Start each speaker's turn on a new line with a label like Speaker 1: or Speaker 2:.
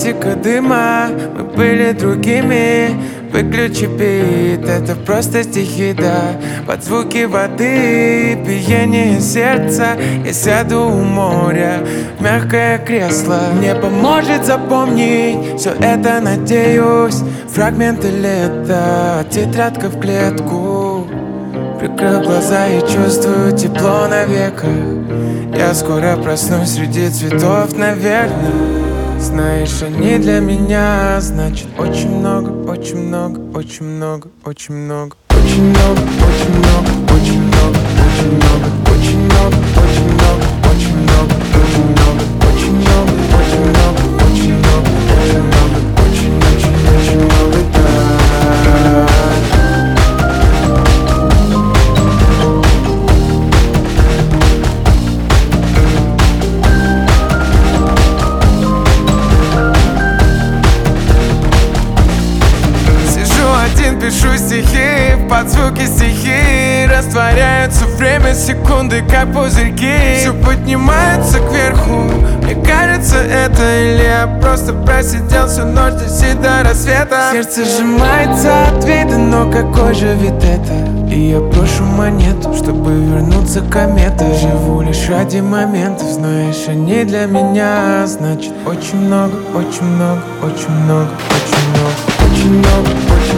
Speaker 1: ароматика дыма, мы были другими. Выключи бит, это просто стихи, да. Под звуки воды, биение сердца. Я сяду у моря в мягкое кресло. Мне поможет запомнить все это, надеюсь. Фрагменты лета, тетрадка в клетку. Прикрыл глаза и чувствую тепло на веках. Я скоро проснусь среди цветов, наверное. Знаешь, они для меня значит очень много, очень много, очень много, очень много, очень много, очень много, очень много, очень много, очень много, очень много, очень много, очень много, очень много, очень много, очень много, очень много, очень, очень, очень много, да. Пишу стихи, под звуки стихи растворяются время секунды, как пузырьки. Все поднимается кверху. Мне кажется, это или я просто просидел всю ночь здесь и до рассвета. Сердце сжимается от вида, но какой же вид это? И я брошу монету, чтобы вернуться кометой. Живу лишь ради моментов, знаешь, они для меня значит очень много, очень много, очень много, очень много, очень много, очень много.